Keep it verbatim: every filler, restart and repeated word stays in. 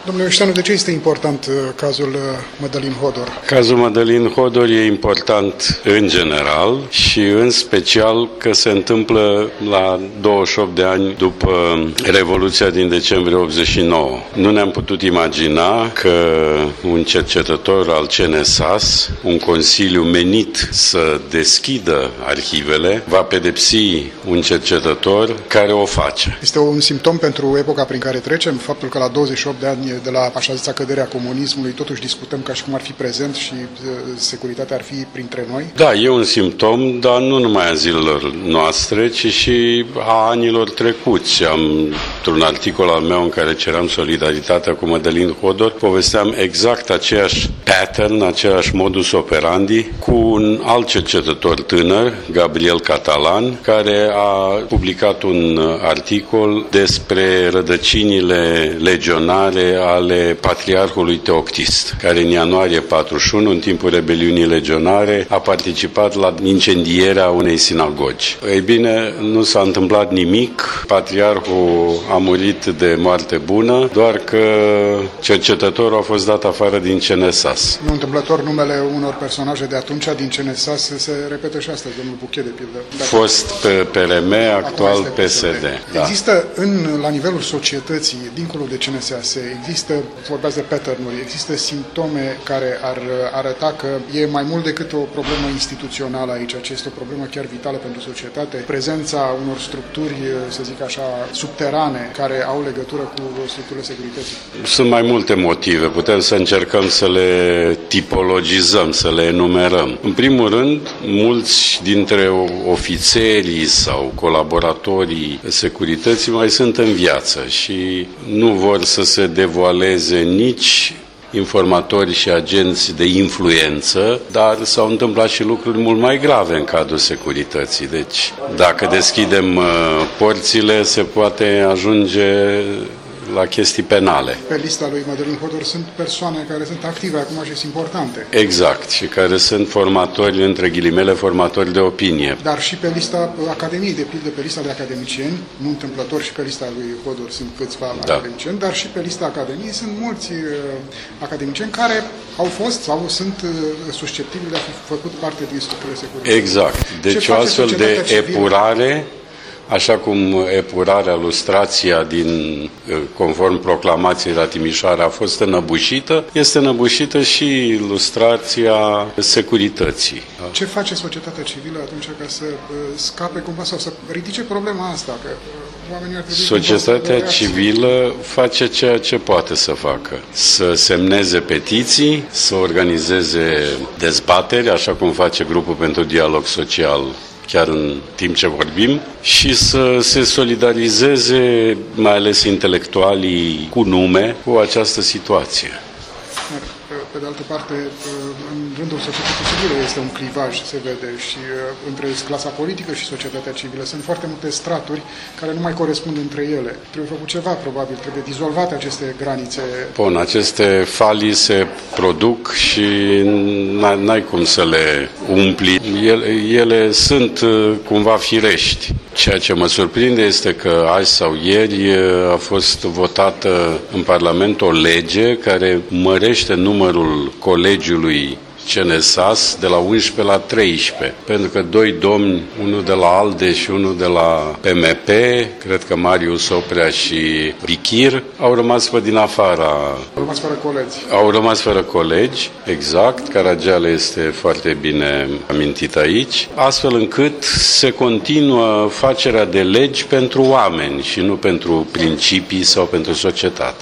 Domnule Oișteanu, de ce este important cazul Mădălin Hodor? Cazul Mădălin Hodor e important în general și în special că se întâmplă la douăzeci și opt de ani după Revoluția din decembrie optzeci și nouă. Nu ne-am putut imagina că un cercetător al C N S A S, un consiliu menit să deschidă arhivele, va pedepsi un cercetător care o face. Este un simptom pentru epoca prin care trecem, faptul că la douăzeci și opt de ani de la așa zisa căderea comunismului, totuși discutăm ca și cum ar fi prezent și securitatea ar fi printre noi? Da, e un simptom, dar nu numai a zilelor noastre, ci și a anilor trecuți. Am, într-un articol al meu în care ceream solidaritatea cu Mădălin Hodor, povesteam exact aceeași pattern, același modus operandi cu un alt cercetător tânăr, Gabriel Catalan, care a publicat un articol despre rădăcinile legionare ale patriarhului Teoctist, care în ianuarie patruzeci și unu, în timpul rebeliunii legionare, a participat la incendierea unei sinagogi. Ei bine, nu s-a întâmplat nimic, patriarhul a murit de moarte bună, doar că cercetătorul a fost dat afară din C N S A S. Nu întâmplător, numele unor personaje de atunci din C N S A S se repetă și astăzi, domnul Buchet, de pildă. Fost pe P R M, actual P S D. Da. Există în, la nivelul societății, dincolo de C N S A S, există, vorbeați de pattern-uri, există simptome care ar arăta că e mai mult decât o problemă instituțională aici, ci este o problemă chiar vitală pentru societate. Prezența unor structuri, să zic așa, subterane, care au legătură cu structurile securității. Sunt mai multe motive. Putem să încercăm să le tipologizăm, să le enumerăm. În primul rând, mulți dintre ofițerii sau colaboratorii securității mai sunt în viață și nu vor să se devoaleze nici informatori și agenți de influență, dar s-au întâmplat și lucruri mult mai grave în cadrul securității. Deci, dacă deschidem porțile, se poate ajunge la chestii penale. Pe lista lui Mădălin Hodor sunt persoane care sunt active acum și sunt importante. Exact, și care sunt formatori, între ghilimele, formatori de opinie. Dar și pe lista Academiei, de pildă pe lista de academicieni, nu întâmplător și pe lista lui Hodor sunt câțiva da. academicieni, dar și pe lista Academiei sunt mulți uh, academicieni care au fost sau sunt uh, susceptibili de a fi făcut parte din structurile securității. Exact. Deci o astfel de epurare, așa cum epurarea, lustrația din, conform proclamației la Timișoara a fost înăbușită, este înăbușită și lustrația securității. Ce face societatea civilă atunci ca să scape cumva sau să ridice problema asta? Că oamenii ar trebui Societatea civilă face ceea ce poate să facă. Să semneze petiții, să organizeze dezbateri, așa cum face Grupul pentru Dialog Social chiar în timp ce vorbim, și să se solidarizeze, mai ales intelectualii cu nume, cu această situație. Pe de altă parte, în rândul societății civile este un clivaj, se vede, și între clasa politică și societatea civilă sunt foarte multe straturi care nu mai corespund între ele. Trebuie făcut ceva, probabil, trebuie dizolvate aceste granițe. Bun, aceste falii se produc și n-ai cum să le umpli. Ele, ele sunt cumva firești. Ceea ce mă surprinde este că azi sau ieri a fost votată în Parlament o lege care mărește numărul colegiului C N S A S de la unsprezece la treisprezece, pentru că doi domni, unul de la ALDE și unul de la P M P, cred că Marius Oprea și Bichir, au rămas pe din afara. Au rămas fără colegi. Au rămas fără colegi, exact. Caragiale este foarte bine amintit aici, astfel încât se continuă facerea de legi pentru oameni și nu pentru principii sau pentru societate.